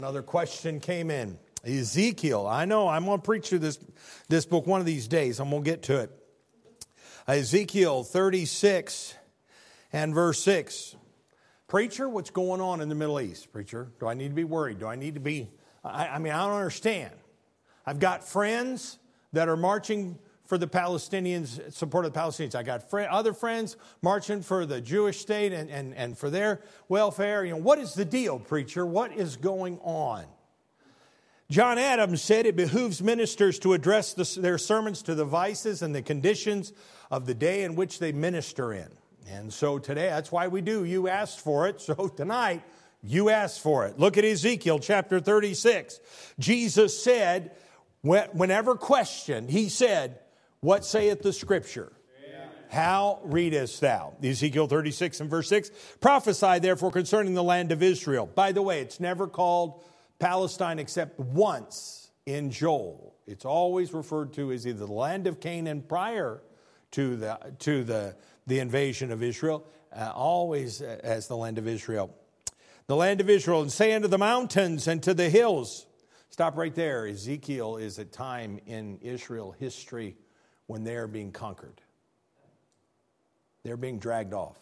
Another question came in. Ezekiel. I know I'm going to preach through this book one of these days. I'm going to get to it. Ezekiel 36 and verse 6. Preacher, what's going on in the Middle East? Preacher, do I need to be worried? Do I need to be... I don't understand. I've got friends that are marching for the Palestinians, support of the Palestinians. I got other friends marching for the Jewish state and for their welfare. You know, what is the deal, preacher? What is going on? John Adams said it behooves ministers to address their sermons to the vices and the conditions of the day in which they minister in. And so today, that's why we do. You asked for it. So tonight, you asked for it. Look at Ezekiel chapter 36. Jesus said, whenever questioned, he said, "What saith the Scripture? Amen. How readest thou?" Ezekiel 36 and verse 6. "Prophesy therefore concerning the land of Israel." By the way, it's never called Palestine except once in Joel. It's always referred to as either the land of Canaan prior to the invasion of Israel, always as the land of Israel. The land of Israel, "and say unto the mountains and to the hills." Stop right there. Ezekiel is a time in Israel history when they're being conquered. They're being dragged off.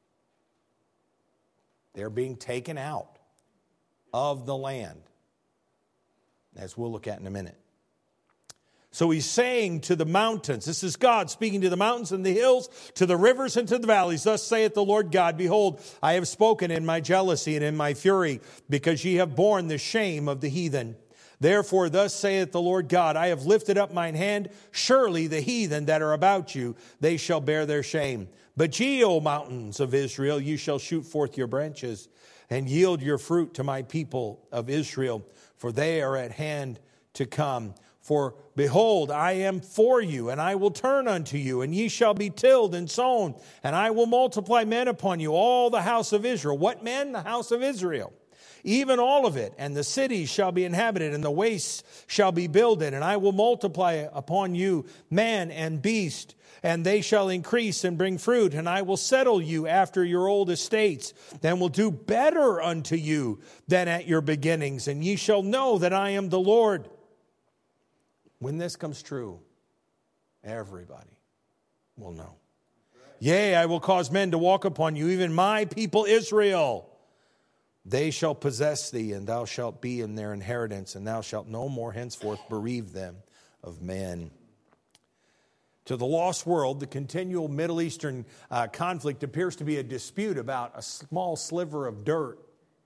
They're being taken out of the land, as we'll look at in a minute. So he's saying to the mountains, this is God speaking to the mountains and the hills, to the rivers and to the valleys. "Thus saith the Lord God, Behold, I have spoken in my jealousy and in my fury, because ye have borne the shame of the heathen. Therefore, thus saith the Lord God, I have lifted up mine hand. Surely the heathen that are about you, they shall bear their shame. But ye, O mountains of Israel, you shall shoot forth your branches, and yield your fruit to my people of Israel, for they are at hand to come. For behold, I am for you, and I will turn unto you, and ye shall be tilled and sown, and I will multiply men upon you, all the house of Israel." What men? The house of Israel. "Even all of it, and the cities shall be inhabited, and the wastes shall be builded, and I will multiply upon you man and beast, and they shall increase and bring fruit, and I will settle you after your old estates, and will do better unto you than at your beginnings, and ye shall know that I am the Lord." When this comes true, everybody will know. "Yea, I will cause men to walk upon you, even my people Israel. They shall possess thee, and thou shalt be in their inheritance, and thou shalt no more henceforth bereave them of men." To the lost world, the continual Middle Eastern conflict appears to be a dispute about a small sliver of dirt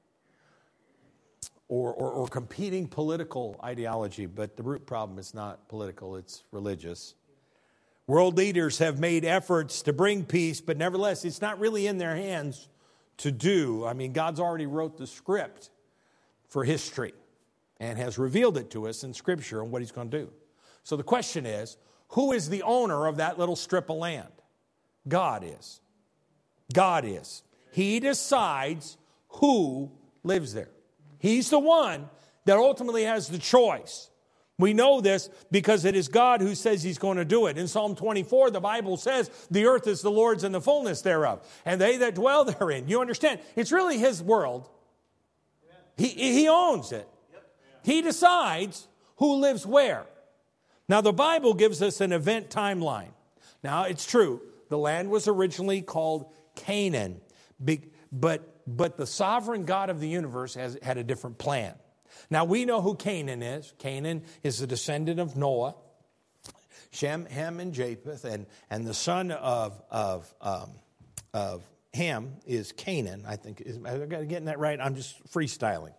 or competing political ideology. But the root problem is not political, it's religious. World leaders have made efforts to bring peace, but nevertheless, it's not really in their hands to do. I mean, God's already wrote the script for history and has revealed it to us in Scripture and what He's going to do. So the question is, who is the owner of that little strip of land? God is. God is. He decides who lives there. He's the one that ultimately has the choice. We know this because it is God who says He's going to do it. In Psalm 24, the Bible says, "The earth is the Lord's and the fullness thereof, and they that dwell therein." You understand? It's really His world. He owns it. He decides who lives where. Now, the Bible gives us an event timeline. Now, it's true. The land was originally called Canaan, but the sovereign God of the universe had a different plan. Now, we know who Canaan is. Canaan is the descendant of Noah, Shem, Ham, and Japheth, and the son of Ham is Canaan. I think, I've got to get that right. I'm just freestyling.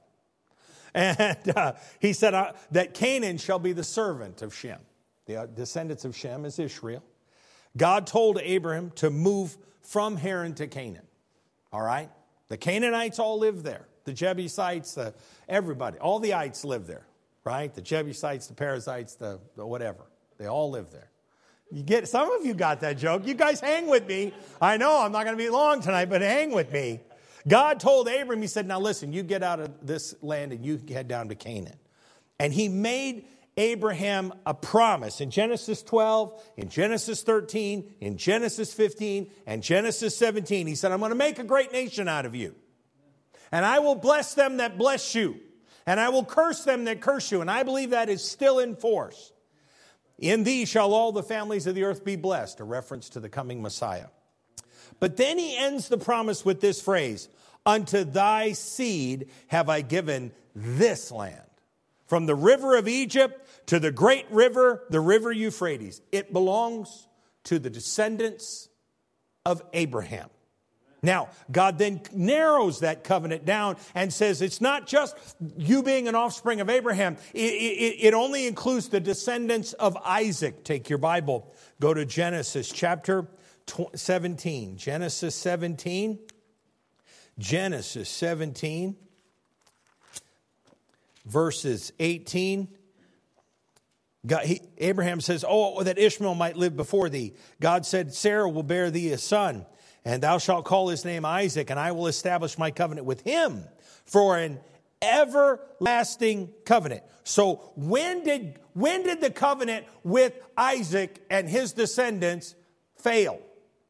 And he said that Canaan shall be the servant of Shem. The descendants of Shem is Israel. God told Abraham to move from Haran to Canaan. All right? The Canaanites all live there. The Jebusites, everybody, all the ites live there, right? The Jebusites, the Perizzites, the whatever. They all live there. Some of you got that joke. You guys hang with me. I know I'm not going to be long tonight, but hang with me. God told Abram, He said, "Now listen, you get out of this land and you head down to Canaan." And He made Abraham a promise in Genesis 12, in Genesis 13, in Genesis 15, and Genesis 17. He said, "I'm going to make a great nation out of you. And I will bless them that bless you. And I will curse them that curse you. And I believe that is still in force. In thee shall all the families of the earth be blessed, a reference to the coming Messiah. But then he ends the promise with this phrase, unto thy seed have I given this land. From the river of Egypt to the great river, the river Euphrates. It belongs to the descendants of Abraham. Now, God then narrows that covenant down and says it's not just you being an offspring of Abraham. It only includes the descendants of Isaac. Take your Bible. Go to Genesis chapter 17. Genesis 17. Genesis 17. Verses 18. Abraham says, oh, that Ishmael might live before thee. God said, Sarah will bear thee a son. And thou shalt call his name Isaac, and I will establish my covenant with him for an everlasting covenant. So when did the covenant with Isaac and his descendants fail?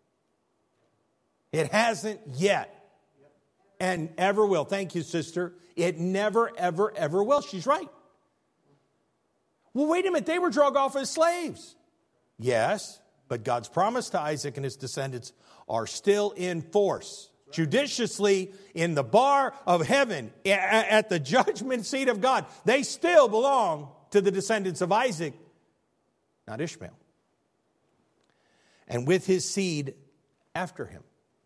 It hasn't yet. And ever will. Thank you, sister. It never, ever, ever will. She's right. Well, wait a minute. They were dragged off as slaves. Yes, but God's promise to Isaac and his descendants are still in force. Judiciously, in the bar of heaven, at the judgment seat of God, they still belong to the descendants of Isaac, not Ishmael. And with his seed after him.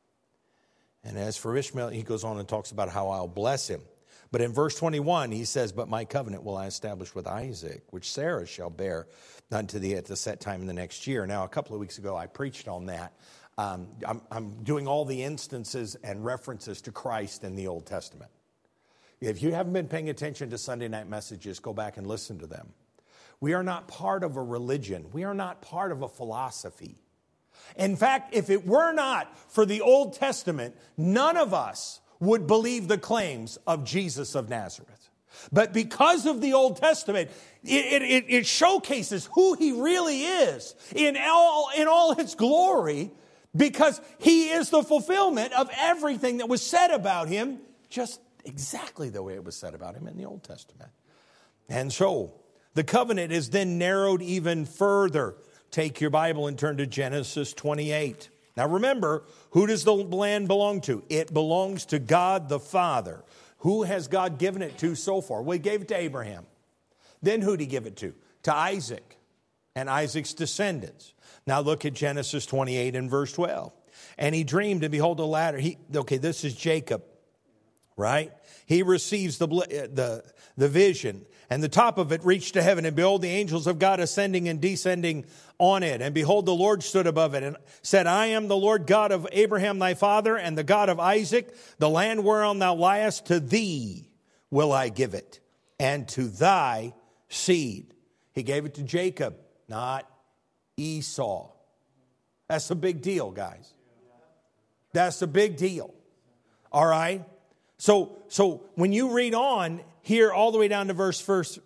And as for Ishmael, he goes on and talks about how I'll bless him. But in verse 21, he says, but my covenant will I establish with Isaac, which Sarah shall bear unto thee at the set time in the next year. Now, a couple of weeks ago, I preached on that. I'm doing all the instances and references to Christ in the Old Testament. If you haven't been paying attention to Sunday night messages, go back and listen to them. We are not part of a religion. We are not part of a philosophy. In fact, if it were not for the Old Testament, none of us would believe the claims of Jesus of Nazareth. But because of the Old Testament, it showcases who he really is in all its glory, because he is the fulfillment of everything that was said about him, just exactly the way it was said about him in the Old Testament. And so the covenant is then narrowed even further. Take your Bible and turn to Genesis 28. Now remember, who does the land belong to? It belongs to God the Father. Who has God given it to so far? Well, he gave it to Abraham. Then who did he give it to? To Isaac and Isaac's descendants. Now look at Genesis 28 and verse 12. And he dreamed, and behold, a ladder. This is Jacob, right? He receives the vision. And the top of it reached to heaven, and behold, the angels of God ascending and descending on it. And behold, the Lord stood above it and said, I am the Lord God of Abraham thy father, and the God of Isaac. The land whereon thou liest, to thee will I give it, and to thy seed. He gave it to Jacob, not Esau. That's a big deal, guys. That's a big deal. All right? So when you read on here all the way down to verse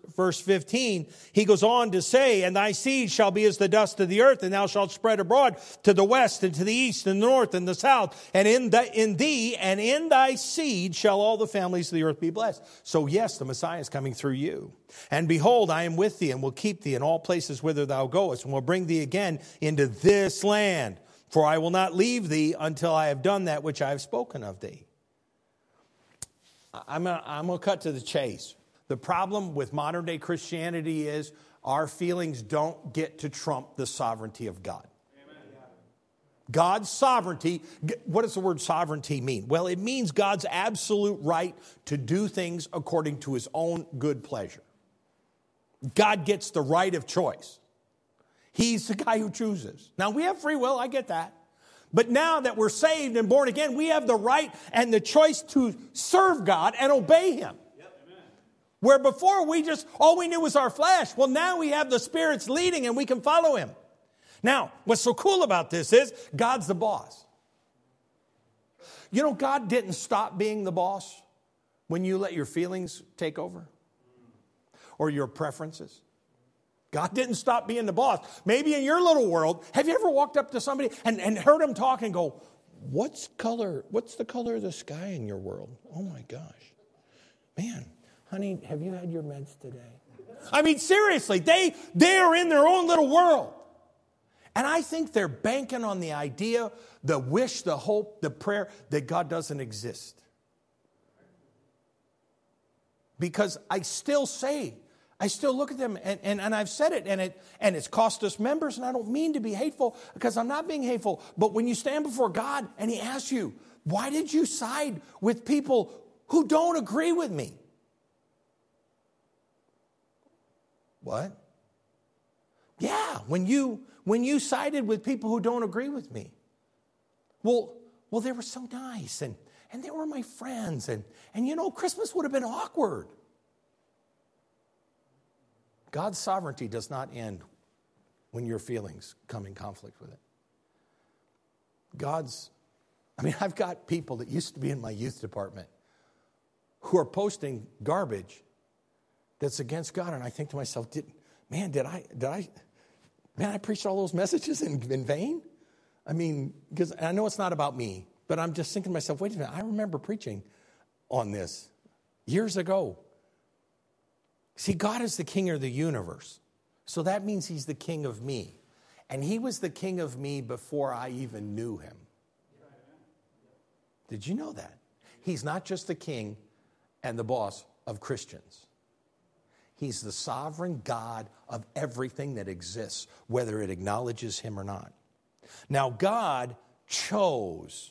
15, he goes on to say, and thy seed shall be as the dust of the earth, and thou shalt spread abroad to the west and to the east and the north and the south. And in thee and in thy seed shall all the families of the earth be blessed. So yes, the Messiah is coming through you. And behold, I am with thee and will keep thee in all places whither thou goest, and will bring thee again into this land. For I will not leave thee until I have done that which I have spoken of thee. I'm going to cut to the chase. The problem with modern day Christianity is our feelings don't get to trump the sovereignty of God. Amen. God's sovereignty, what does the word sovereignty mean? Well, it means God's absolute right to do things according to his own good pleasure. God gets the right of choice. He's the guy who chooses. Now, we have free will, I get that. But now that we're saved and born again, we have the right and the choice to serve God and obey him. Yep. Where before all we knew was our flesh. Well, now we have the Spirit's leading and we can follow him. Now, what's so cool about this is God's the boss. You know, God didn't stop being the boss when you let your feelings take over or your preferences. God didn't stop being the boss. Maybe in your little world, have you ever walked up to somebody and heard them talk and go, what's the color of the sky in your world? Oh my gosh. Man, honey, have you had your meds today? I mean, seriously, they are in their own little world. And I think they're banking on the idea, the wish, the hope, the prayer that God doesn't exist. Because I still look at them, and I've said it, and it's cost us members, and I don't mean to be hateful, because I'm not being hateful. But when you stand before God and He asks you, why did you side with people who don't agree with me? What? Yeah, when you sided with people who don't agree with me. Well, they were so nice, and they were my friends, and Christmas would have been awkward. God's sovereignty does not end when your feelings come in conflict with it. I've got people that used to be in my youth department who are posting garbage that's against God, and I think to myself, did I preached all those messages in vain? I mean, because I know it's not about me, but I'm just thinking to myself, wait a minute, I remember preaching on this years ago. See, God is the king of the universe. So that means He's the king of me. And He was the king of me before I even knew Him. Did you know that? He's not just the king and the boss of Christians. He's the sovereign God of everything that exists, whether it acknowledges Him or not. Now, God chose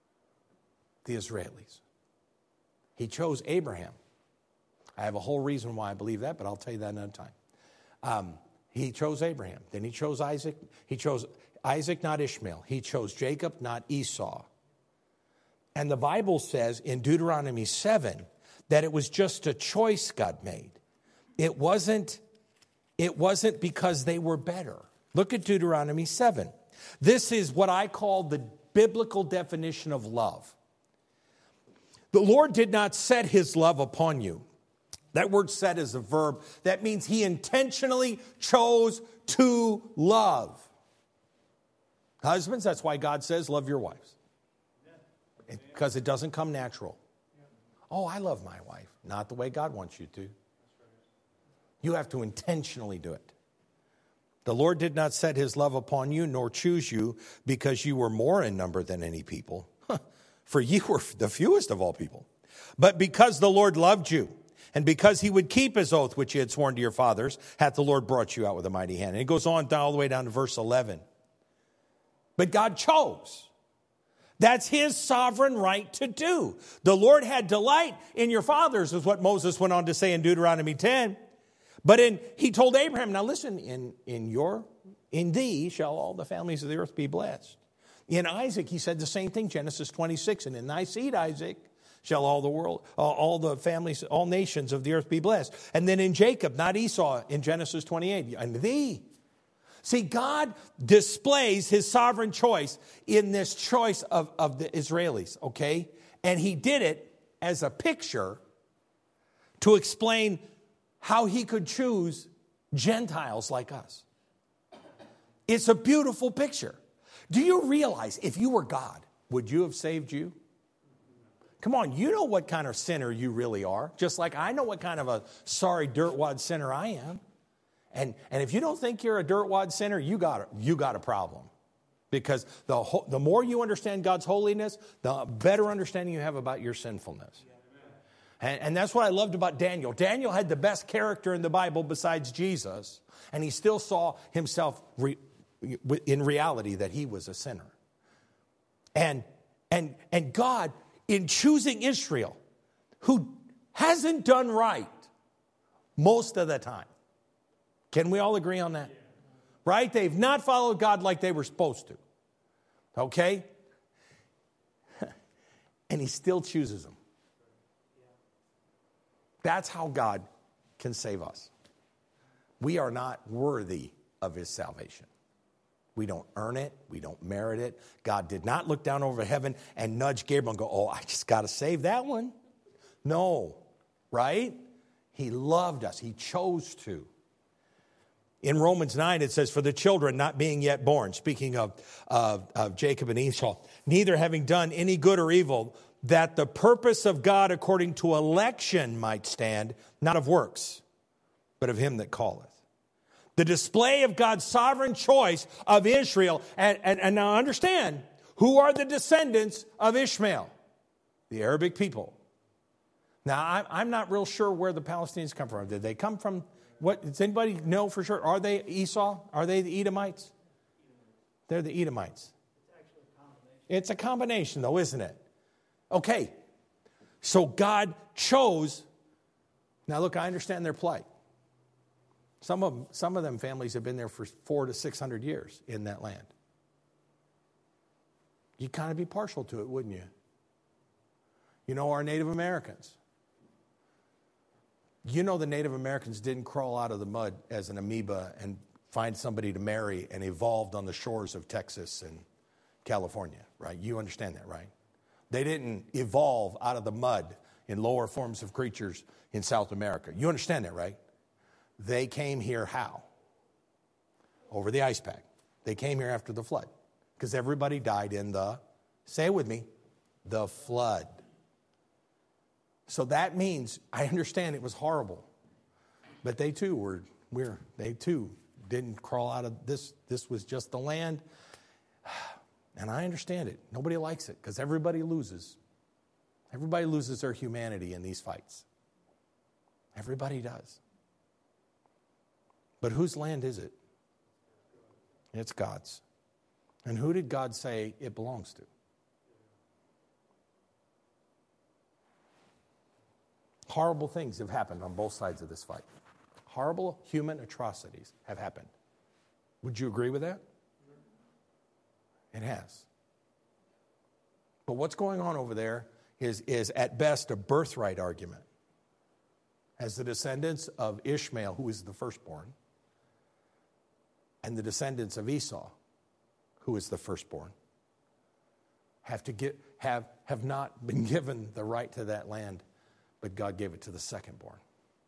the Israelis. He chose Abraham. I have a whole reason why I believe that, but I'll tell you that another time. He chose Abraham. Then He chose Isaac. He chose Isaac, not Ishmael. He chose Jacob, not Esau. And the Bible says in Deuteronomy 7 that it was just a choice God made. It wasn't because they were better. Look at Deuteronomy 7. This is what I call the biblical definition of love. The Lord did not set His love upon you. That word set is a verb. That means He intentionally chose to love. Husbands, that's why God says, love your wives. Because it doesn't come natural. Oh, I love my wife. Not the way God wants you to. You have to intentionally do it. The Lord did not set His love upon you, nor choose you, because you were more in number than any people. For you were the fewest of all people. But because the Lord loved you, and because He would keep His oath, which He had sworn to your fathers, hath the Lord brought you out with a mighty hand. And it goes on all the way down to verse 11. But God chose. That's His sovereign right to do. The Lord had delight in your fathers, is what Moses went on to say in Deuteronomy 10. But He told Abraham, now listen, in thee shall all the families of the earth be blessed. In Isaac, He said the same thing, Genesis 26, and in thy seed, Isaac, shall all the world, all the families, all nations of the earth be blessed. And then in Jacob, not Esau, in Genesis 28, and thee. See, God displays His sovereign choice in this choice of the Israelis, okay? And He did it as a picture to explain how He could choose Gentiles like us. It's a beautiful picture. Do you realize if you were God, would you have saved you? Come on, you know what kind of sinner you really are. Just like I know what kind of a sorry dirtwad sinner I am. And if you don't think you're a dirtwad sinner, you got a problem. Because the more you understand God's holiness, the better understanding you have about your sinfulness. And that's what I loved about Daniel. Daniel had the best character in the Bible besides Jesus. And he still saw himself in reality that he was a sinner. And God, in choosing Israel, who hasn't done right most of the time. Can we all agree on that? Right? They've not followed God like they were supposed to. Okay? And He still chooses them. That's how God can save us. We are not worthy of His salvation. We don't earn it. We don't merit it. God did not look down over heaven and nudge Gabriel and go, oh, I just got to save that one. No, right? He loved us. He chose to. In Romans 9, it says, for the children not being yet born, speaking of Jacob and Esau, neither having done any good or evil, that the purpose of God according to election might stand, not of works, but of him that calleth. The display of God's sovereign choice of Israel. And now understand, who are the descendants of Ishmael? The Arabic people. Now, I'm not real sure where the Palestinians come from. Did they come from, what, does anybody know for sure? Are they Esau? Are they the Edomites? They're the Edomites. It's a combination, though, isn't it? Okay. So God chose. Now, look, I understand their plight. Some of them families have been there for 400 to 600 years in that land. You'd kind of be partial to it, wouldn't you? You know, our Native Americans. You know, the Native Americans didn't crawl out of the mud as an amoeba and find somebody to marry and evolved on the shores of Texas and California, right? You understand that, right? They didn't evolve out of the mud in lower forms of creatures in South America. You understand that, right? They came here how? Over the ice pack. They came here after the flood. Because everybody died in the, say it with me, the flood. So that means, I understand it was horrible. But they too didn't crawl out of this. This was just the land. And I understand it. Nobody likes it because everybody loses. Everybody loses their humanity in these fights. Everybody does. But whose land is it? It's God's. And who did God say it belongs to? Horrible things have happened on both sides of this fight. Horrible human atrocities have happened. Would you agree with that? It has. But what's going on over there is at best a birthright argument. As the descendants of Ishmael, who is the firstborn, and the descendants of Esau, who is the firstborn, have not been given the right to that land, but God gave it to the secondborn.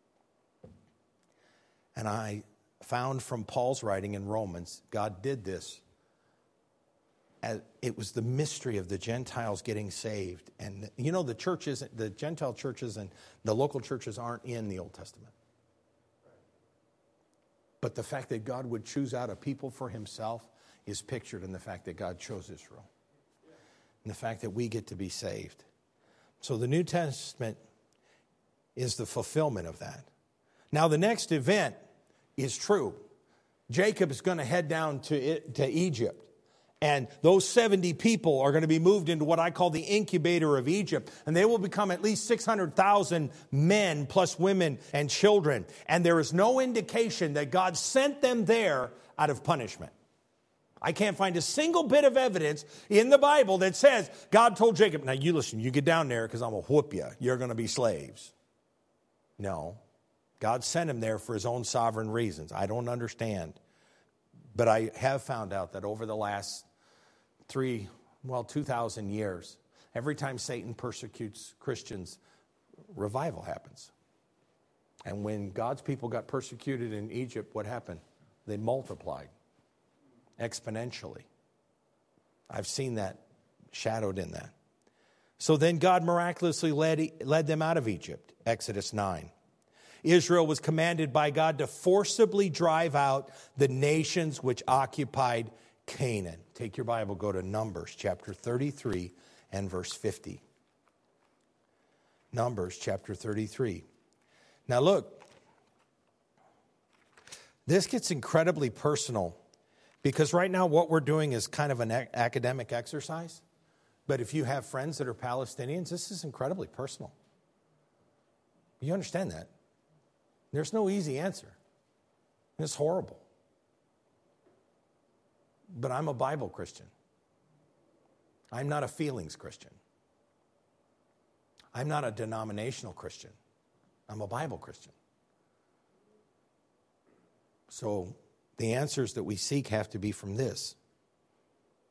And I found from Paul's writing in Romans, God did this. It was the mystery of the Gentiles getting saved. And you know, the Gentile churches and the local churches aren't in the Old Testament. But the fact that God would choose out a people for himself is pictured in the fact that God chose Israel. And the fact that we get to be saved. So the New Testament is the fulfillment of that. Now the next event is true. Jacob is going to head down to Egypt. And those 70 people are going to be moved into what I call the incubator of Egypt. And they will become at least 600,000 men plus women and children. And there is no indication that God sent them there out of punishment. I can't find a single bit of evidence in the Bible that says God told Jacob, now you listen, you get down there because I'm going to whoop you. You're going to be slaves. No. God sent him there for his own sovereign reasons. I don't understand. But I have found out that over the last 2,000 years, every time Satan persecutes Christians, revival happens. And when God's people got persecuted in Egypt, what happened? They multiplied exponentially. I've seen that shadowed in that. So then God miraculously led them out of Egypt, Exodus 9. Israel was commanded by God to forcibly drive out the nations which occupied Canaan. Take your Bible, go to Numbers chapter 33 and verse 50. Numbers chapter 33. Now look, this gets incredibly personal because right now what we're doing is kind of an academic exercise. But if you have friends that are Palestinians, this is incredibly personal. You understand that? There's no easy answer. It's horrible. But I'm a Bible Christian. I'm not a feelings Christian. I'm not a denominational Christian. I'm a Bible Christian. So the answers that we seek have to be from this,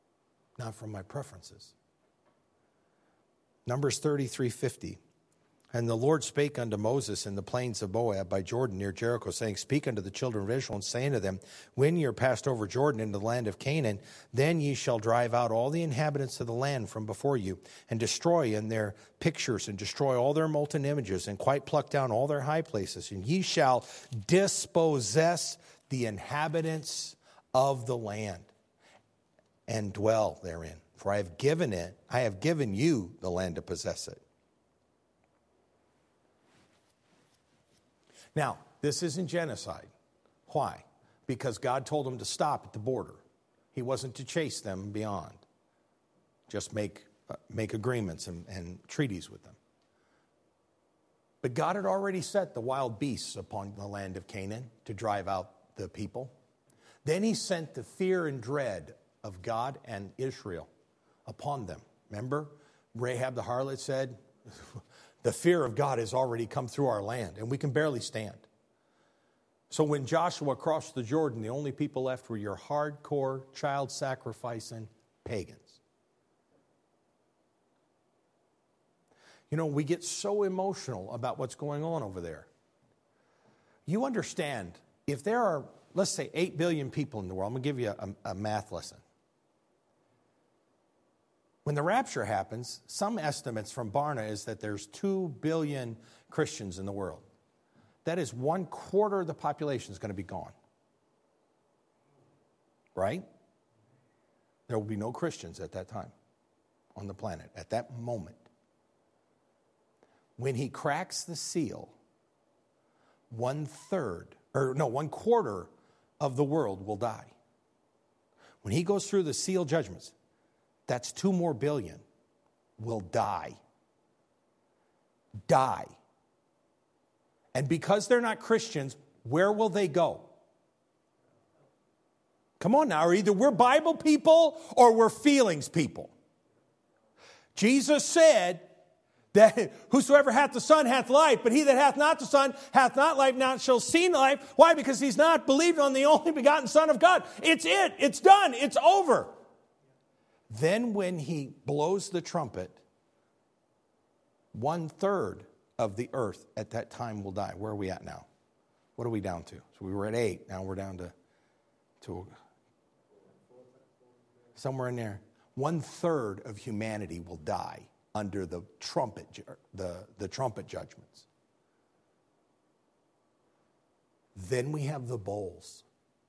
not from my preferences. Numbers 33:50. And the Lord spake unto Moses in the plains of Moab by Jordan near Jericho, saying, Speak unto the children of Israel, and say unto them, When ye are passed over Jordan into the land of Canaan, then ye shall drive out all the inhabitants of the land from before you, and destroy in their pictures, and destroy all their molten images, and quite pluck down all their high places. And ye shall dispossess the inhabitants of the land, and dwell therein. For I have given you the land to possess it. Now, this isn't genocide. Why? Because God told them to stop at the border. He wasn't to chase them beyond. Just make agreements and treaties with them. But God had already set the wild beasts upon the land of Canaan to drive out the people. Then he sent the fear and dread of God and Israel upon them. Remember, Rahab the harlot said, the fear of God has already come through our land, and we can barely stand. So when Joshua crossed the Jordan, the only people left were your hardcore, child-sacrificing pagans. You know, we get so emotional about what's going on over there. You understand, if there are, let's say, 8 billion people in the world, I'm going to give you a math lesson. When the rapture happens, some estimates from Barna is that there's 2 billion Christians in the world. That is 1/4 of the population is going to be gone. Right? There will be no Christians at that time on the planet, at that moment. When he cracks the seal, 1/4 of the world will die. When he goes through the seal judgments, that's 2 more billion will die. Die. And because they're not Christians, where will they go? Come on now, either we're Bible people or we're feelings people. Jesus said that whosoever hath the Son hath life, but he that hath not the Son hath not life, now shall see life. Why? Because he's not believed on the only begotten Son of God. It's it. It's done. It's over. Then when he blows the trumpet, 1/3 of the earth at that time will die. Where are we at now? What are we down to? So we were at 8. Now we're down to somewhere in there. 1/3 of humanity will die under the trumpet judgments. Then we have the bowls.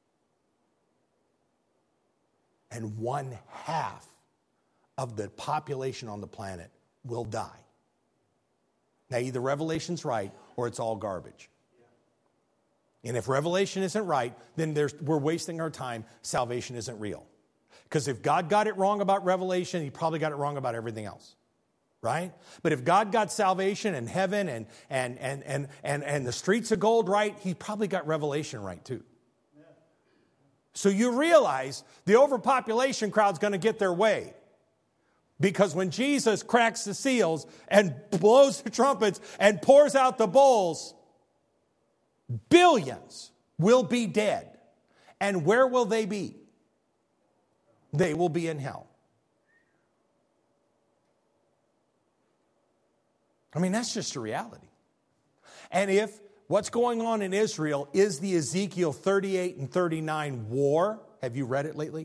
And 1/2 of the population on the planet will die. Now, either Revelation's right or it's all garbage. And if Revelation isn't right, then we're wasting our time. Salvation isn't real. Because if God got it wrong about Revelation, he probably got it wrong about everything else. Right? But if God got salvation and heaven and the streets of gold right, he probably got Revelation right too. So you realize the overpopulation crowd's going to get their way. Because when Jesus cracks the seals and blows the trumpets and pours out the bowls, billions will be dead. And where will they be? They will be in hell. I mean, that's just a reality. And if what's going on in Israel is the Ezekiel 38 and 39 war, have you read it lately?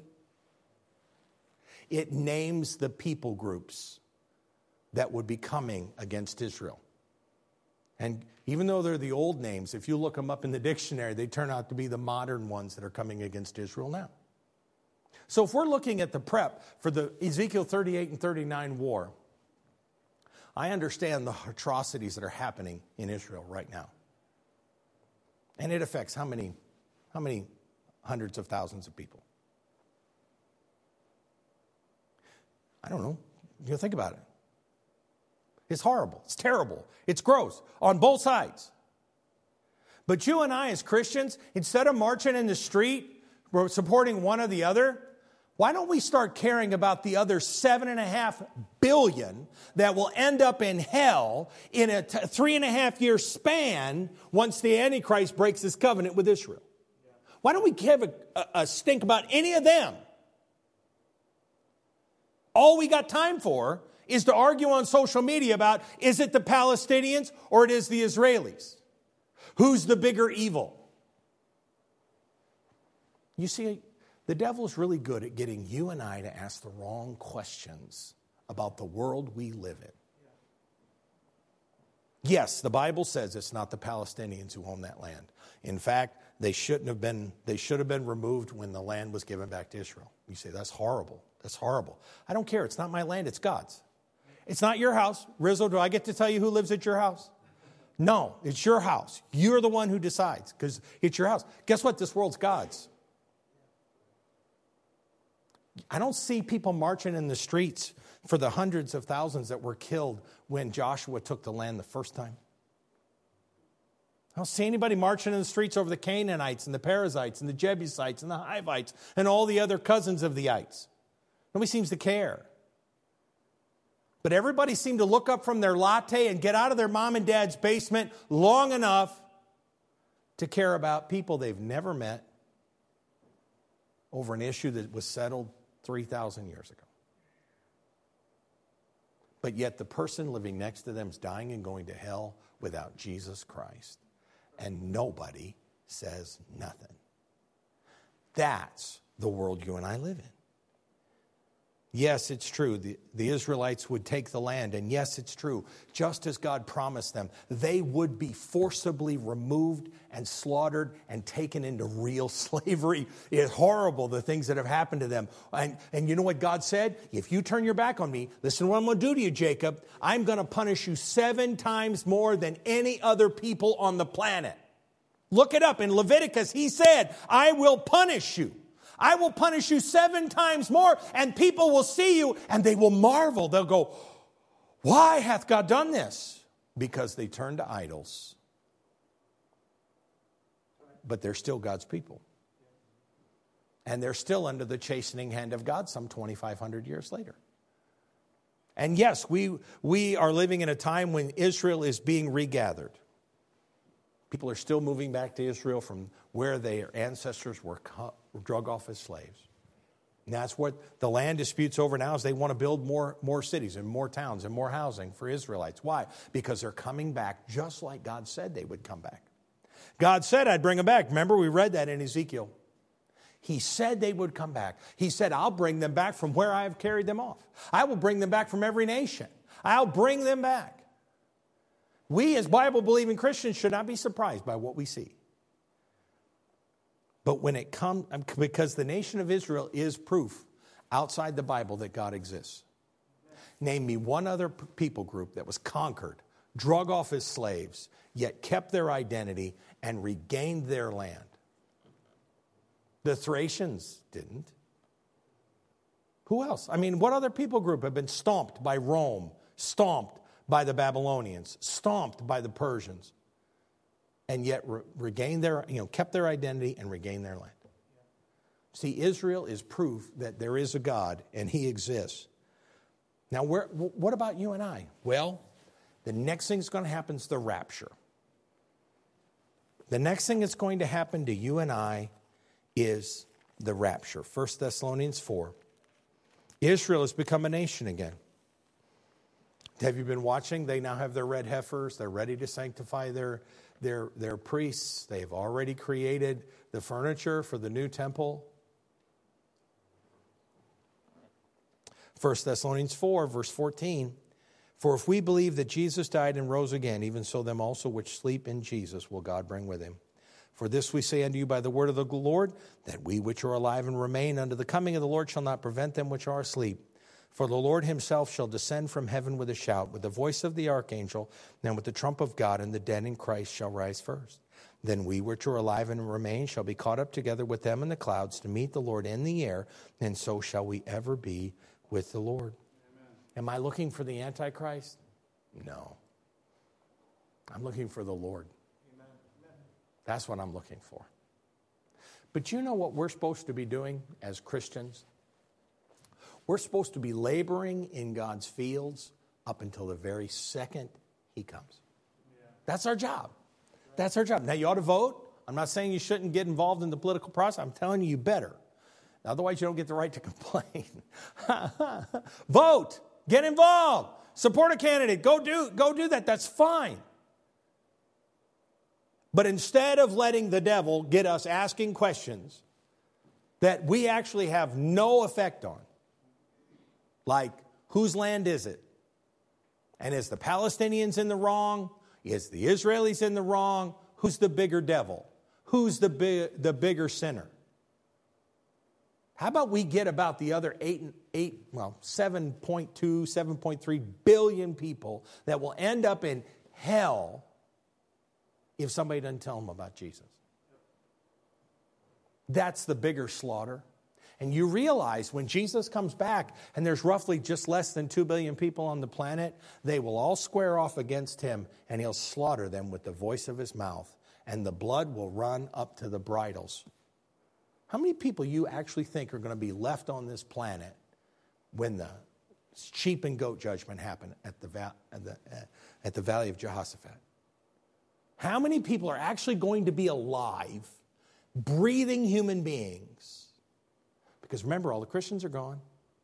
It names the people groups that would be coming against Israel. And even though they're the old names, if you look them up in the dictionary, they turn out to be the modern ones that are coming against Israel now. So if we're looking at the prep for the Ezekiel 38 and 39 war, I understand the atrocities that are happening in Israel right now. And it affects how many hundreds of thousands of people? I don't know. You think about it. It's horrible. It's terrible. It's gross on both sides. But you and I as Christians, instead of marching in the street, we're supporting one or the other, why don't we start caring about the other 7.5 billion that will end up in hell in a 3.5-year span once the Antichrist breaks his covenant with Israel? Why don't we give a stink about any of them? All we got time for is to argue on social media about, is it the Palestinians or it is the Israelis? Who's the bigger evil? You see, the devil's really good at getting you and I to ask the wrong questions about the world we live in. Yes, the Bible says it's not the Palestinians who own that land. In fact, they should have been removed when the land was given back to Israel. You say, that's horrible. That's horrible. I don't care. It's not my land. It's God's. It's not your house. Rizzo, do I get to tell you who lives at your house? No, it's your house. You're the one who decides because it's your house. Guess what? This world's God's. I don't see people marching in the streets for the hundreds of thousands that were killed when Joshua took the land the first time. I don't see anybody marching in the streets over the Canaanites and the Perizzites and the Jebusites and the Hivites and all the other cousins of the ites. Nobody seems to care. But everybody seemed to look up from their latte and get out of their mom and dad's basement long enough to care about people they've never met over an issue that was settled 3,000 years ago. But yet the person living next to them is dying and going to hell without Jesus Christ. And nobody says nothing. That's the world you and I live in. Yes, it's true. The Israelites would take the land. And yes, it's true. Just as God promised them, they would be forcibly removed and slaughtered and taken into real slavery. It's horrible, the things that have happened to them. And you know what God said? If you turn your back on me, listen to what I'm going to do to you, Jacob. I'm going to punish you 7 times more than any other people on the planet. Look it up. In Leviticus, he said, I will punish you. I will punish you 7 times more, and people will see you, and they will marvel. They'll go, why hath God done this? Because they turned to idols. But they're still God's people. And they're still under the chastening hand of God some 2,500 years later. And yes, we are living in a time when Israel is being regathered. People are still moving back to Israel from where their ancestors were drug off as slaves. And that's what the land disputes over now is they want to build more cities and more towns and more housing for Israelites. Why? Because they're coming back just like God said they would come back. God said I'd bring them back. Remember, we read that in Ezekiel. He said they would come back. He said, I'll bring them back from where I have carried them off. I will bring them back from every nation. I'll bring them back. We as Bible-believing Christians should not be surprised by what we see. But when it comes, because the nation of Israel is proof outside the Bible that God exists. Name me one other people group that was conquered, drug off as slaves, yet kept their identity and regained their land. The Thracians didn't. Who else? I mean, what other people group have been stomped by Rome, stomped by the Babylonians, stomped by the Persians, and yet regained their, kept their identity and regained their land? See, Israel is proof that there is a God and he exists. Now, what about you and I? Well, the next thing that's going to happen is the rapture. The next thing that's going to happen to you and I is the rapture. 1 Thessalonians 4. Israel has become a nation again. Have you been watching? They now have their red heifers. They're ready to sanctify their priests. They've already created the furniture for the new temple. 1 Thessalonians 4, verse 14. For if we believe that Jesus died and rose again, even so them also which sleep in Jesus will God bring with him. For this we say unto you by the word of the Lord, that we which are alive and remain unto the coming of the Lord shall not prevent them which are asleep. For the Lord himself shall descend from heaven with a shout, with the voice of the archangel, and with the trump of God, and the dead in Christ shall rise first. Then we which are alive and remain shall be caught up together with them in the clouds to meet the Lord in the air, and so shall we ever be with the Lord. Amen. Am I looking for the Antichrist? No. I'm looking for the Lord. Amen. That's what I'm looking for. But you know what we're supposed to be doing as Christians? We're supposed to be laboring in God's fields up until the very second he comes. Yeah. That's our job. That's our job. Now, you ought to vote. I'm not saying you shouldn't get involved in the political process. I'm telling you, you better. Otherwise, you don't get the right to complain. Vote. Get involved. Support a candidate. Go do that. That's fine. But instead of letting the devil get us asking questions that we actually have no effect on, like, whose land is it? And is the Palestinians in the wrong? Is the Israelis in the wrong? Who's the bigger devil? Who's the bigger sinner? How about we get about the other 7.2, 7.3 billion people that will end up in hell if somebody doesn't tell them about Jesus? That's the bigger slaughter. And you realize when Jesus comes back and there's roughly just less than 2 billion people on the planet, they will all square off against him and he'll slaughter them with the voice of his mouth. And the blood will run up to the bridles. How many people you actually think are going to be left on this planet when the sheep and goat judgment happen at the Valley of Jehoshaphat? How many people are actually going to be alive, breathing human beings? Because remember, all the Christians are gone.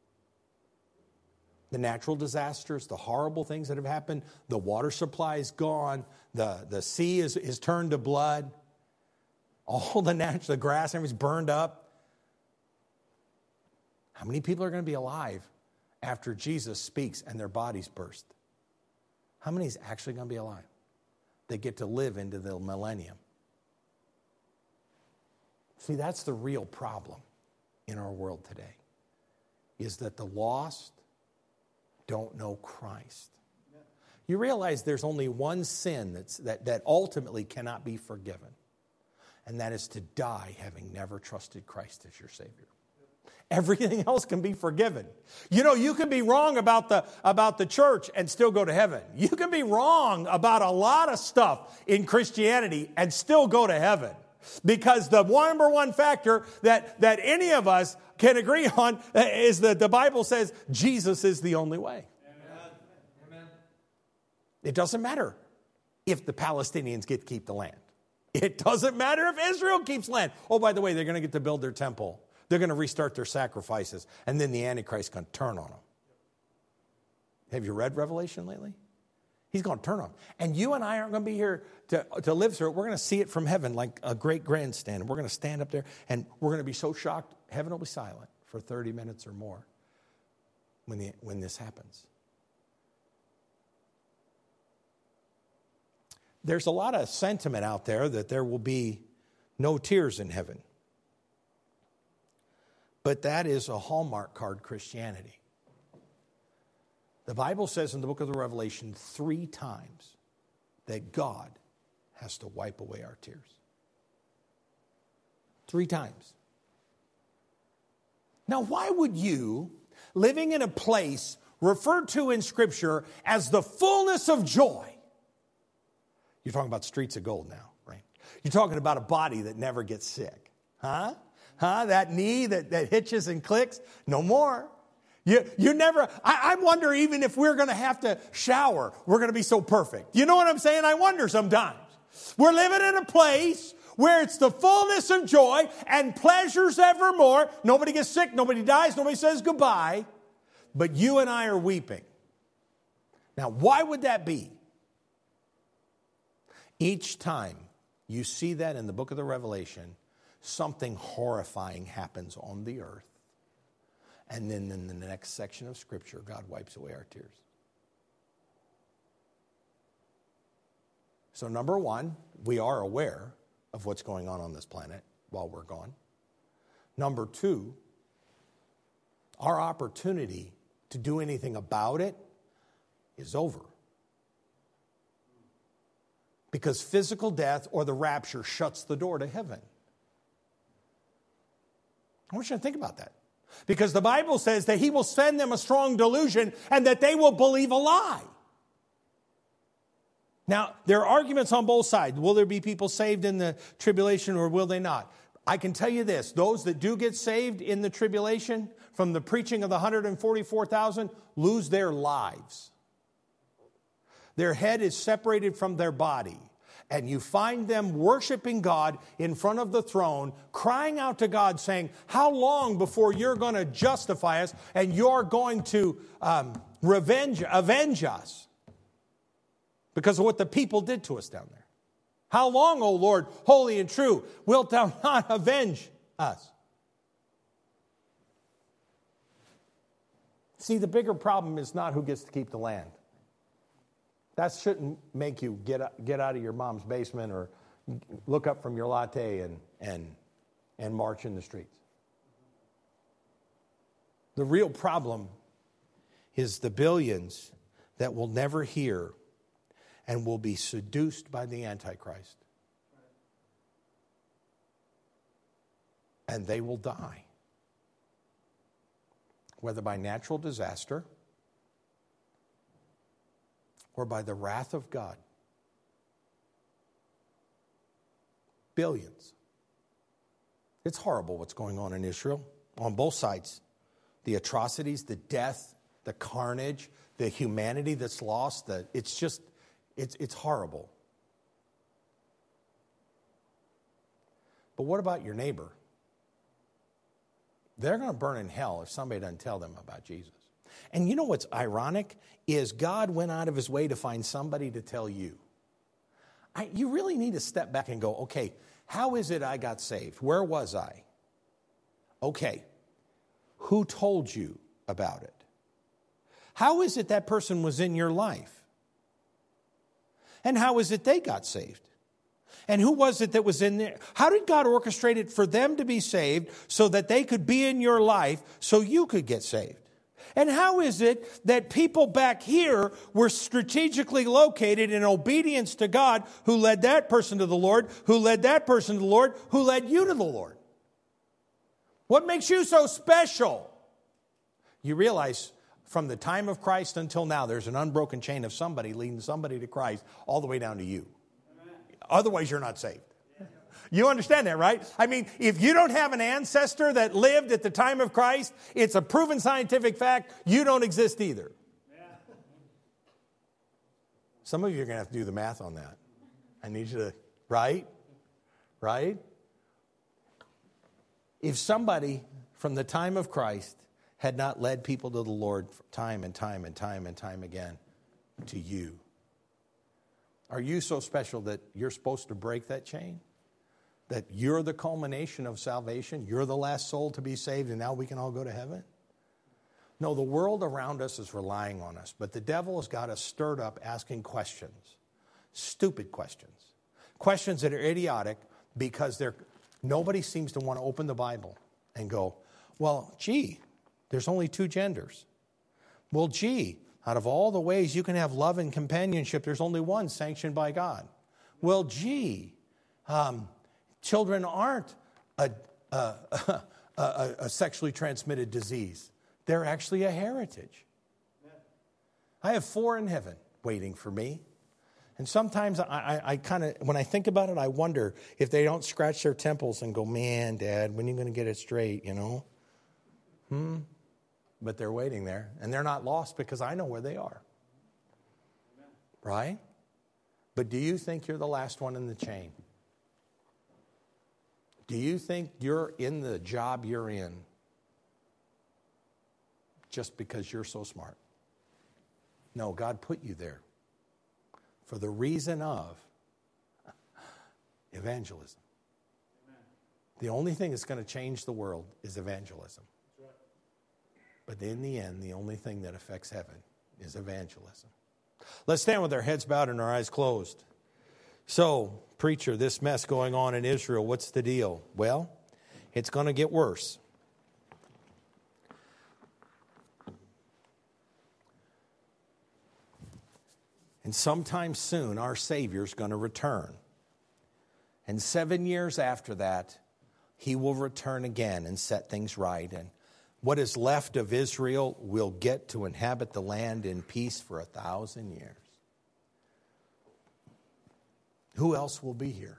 The natural disasters, the horrible things that have happened, the water supply is gone, the sea is turned to blood. All the grass, everything's burned up. How many people are going to be alive after Jesus speaks and their bodies burst? How many is actually going to be alive? They get to live into the millennium. See, that's the real problem in our world today, is that the lost don't know Christ. You realize there's only one sin that ultimately cannot be forgiven. And that is to die having never trusted Christ as your Savior. Everything else can be forgiven. You know, you can be wrong about the church and still go to heaven. You can be wrong about a lot of stuff in Christianity and still go to heaven. Because the number one factor that any of us can agree on is that the Bible says Jesus is the only way. Amen. It doesn't matter if the Palestinians get to keep the land. It doesn't matter if Israel keeps land. Oh, by the way, they're going to get to build their temple. They're going to restart their sacrifices. And then the Antichrist is going to turn on them. Have you read Revelation lately? He's going to turn on them. And you and I aren't going to be here to live through it. We're going to see it from heaven like a great grandstand. We're going to stand up there and we're going to be so shocked. Heaven will be silent for 30 minutes or more when this happens. There's a lot of sentiment out there that there will be no tears in heaven. But that is a Hallmark card Christianity. The Bible says in the book of the Revelation 3 times that God has to wipe away our tears. 3 times. Now, why would you, living in a place referred to in Scripture as the fullness of joy, you're talking about streets of gold now, right? You're talking about a body that never gets sick. Huh? That knee that hitches and clicks? No more. You never, I wonder even if we're going to have to shower, we're going to be so perfect. You know what I'm saying? I wonder sometimes. We're living in a place where it's the fullness of joy and pleasures evermore. Nobody gets sick, nobody dies, nobody says goodbye. But you and I are weeping. Now, why would that be? Each time you see that in the book of the Revelation, something horrifying happens on the earth. And then in the next section of Scripture, God wipes away our tears. So number one, we are aware of what's going on this planet while we're gone. Number two, our opportunity to do anything about it is over. Because physical death or the rapture shuts the door to heaven. I want you to think about that. Because the Bible says that he will send them a strong delusion and that they will believe a lie. Now, there are arguments on both sides. Will there be people saved in the tribulation or will they not? I can tell you this. Those that do get saved in the tribulation from the preaching of the 144,000 lose their lives. Their head is separated from their body. And you find them worshiping God in front of the throne, crying out to God, saying, how long before you're going to justify us and you're going to avenge us because of what the people did to us down there. How long, O Lord, holy and true, wilt thou not avenge us? See, the bigger problem is not who gets to keep the land. That shouldn't make you get out of your mom's basement or look up from your latte and march in the streets. The real problem is the billions that will never hear and will be seduced by the Antichrist. And they will die. Whether by natural disaster or by the wrath of God. Billions. It's horrible what's going on in Israel on both sides. The atrocities, the death, the carnage, the humanity that's lost. It's horrible. But what about your neighbor? They're going to burn in hell if somebody doesn't tell them about Jesus. And you know what's ironic is God went out of his way to find somebody to tell you. You really need to step back and go, okay, how is it I got saved? Where was I? Okay, who told you about it? How is it that person was in your life? And how is it they got saved? And who was it that was in there? How did God orchestrate it for them to be saved so that they could be in your life so you could get saved? And how is it that people back here were strategically located in obedience to God who led that person to the Lord, who led that person to the Lord, who led you to the Lord? What makes you so special? You realize from the time of Christ until now, there's an unbroken chain of somebody leading somebody to Christ all the way down to you. Amen. Otherwise, you're not saved. You understand that, right? I mean, if you don't have an ancestor that lived at the time of Christ, it's a proven scientific fact, you don't exist either. Some of you are going to have to do the math on that. I need you to, right? If somebody from the time of Christ had not led people to the Lord time and time and time and time again to you, are you so special that you're supposed to break that chain? That you're the culmination of salvation? You're the last soul to be saved and now we can all go to heaven? No, the world around us is relying on us, but the devil has got us stirred up asking questions. Stupid questions. Questions that are idiotic because nobody seems to want to open the Bible and go, well, gee, there's only two genders. Well, gee, out of all the ways you can have love and companionship, there's only one sanctioned by God. Well, gee, children aren't a sexually transmitted disease. They're actually a heritage. I have 4 in heaven waiting for me. And sometimes I kind of, when I think about it, I wonder if they don't scratch their temples and go, man, Dad, when are you going to get it straight, you know? But they're waiting there. And they're not lost because I know where they are. Amen. Right? But do you think you're the last one in the chain? Do you think you're in the job you're in just because you're so smart? No, God put you there for the reason of evangelism. Amen. The only thing that's going to change the world is evangelism. That's right. But in the end, the only thing that affects heaven is evangelism. Let's stand with our heads bowed and our eyes closed. So, preacher, this mess going on in Israel, what's the deal? Well, it's going to get worse. And sometime soon, our Savior's going to return. And 7 years after that, he will return again and set things right. And what is left of Israel will get to inhabit the land in peace for 1,000 years. Who else will be here?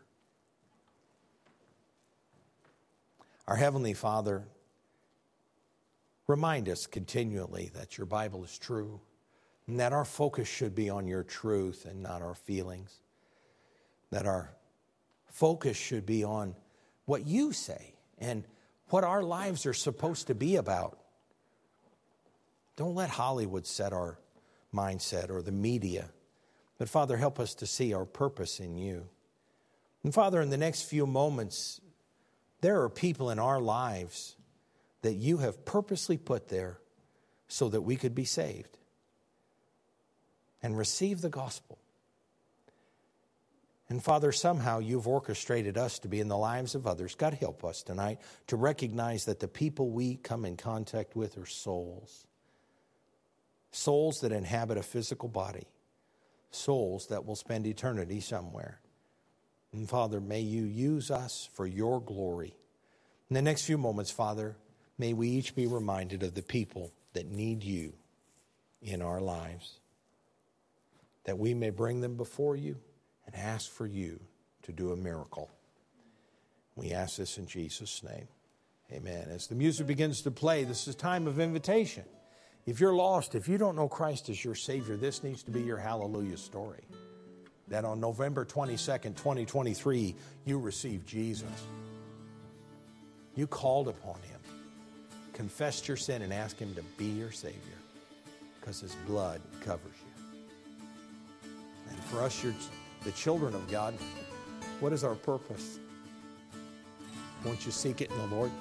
Our Heavenly Father, remind us continually that your Bible is true and that our focus should be on your truth and not our feelings. That our focus should be on what you say and what our lives are supposed to be about. Don't let Hollywood set our mindset or the media. But Father, help us to see our purpose in you. And Father, in the next few moments, there are people in our lives that you have purposely put there so that we could be saved and receive the gospel. And Father, somehow you've orchestrated us to be in the lives of others. God, help us tonight to recognize that the people we come in contact with are souls. Souls that inhabit a physical body. Souls that will spend eternity somewhere. And Father, may you use us for your glory. In the next few moments, Father, may we each be reminded of the people that need you in our lives, that we may bring them before you and ask for you to do a miracle. We ask this in Jesus' name. Amen. As the music begins to play, this is a time of invitation. If you're lost, if you don't know Christ as your Savior, this needs to be your hallelujah story. That on November 22nd, 2023, you received Jesus. You called upon him, confessed your sin, and asked him to be your Savior because his blood covers you. And for us, the children of God, what is our purpose? Won't you seek it in the Lord?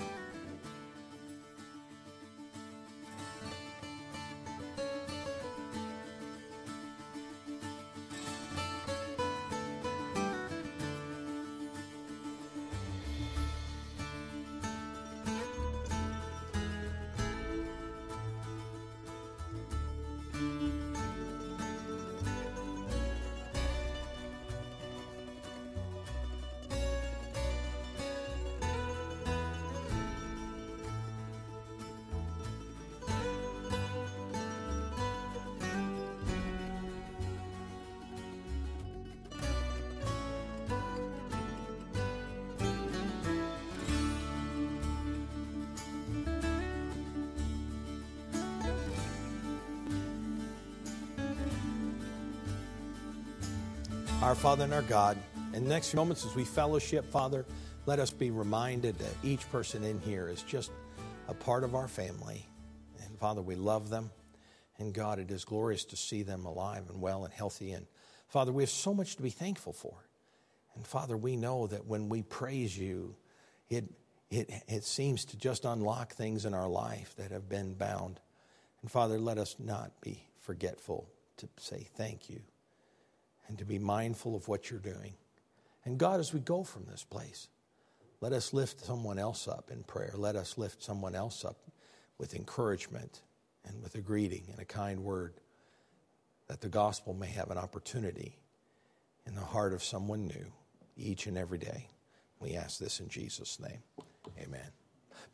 Our Father and our God, in the next few moments as we fellowship, Father, let us be reminded that each person in here is just a part of our family. And Father, we love them. And God, it is glorious to see them alive and well and healthy. And Father, we have so much to be thankful for. And Father, we know that when we praise you, it seems to just unlock things in our life that have been bound. And Father, let us not be forgetful to say thank you and to be mindful of what you're doing. And God, as we go from this place, let us lift someone else up in prayer. Let us lift someone else up with encouragement and with a greeting and a kind word, that the gospel may have an opportunity in the heart of someone new each and every day. We ask this in Jesus' name. Amen.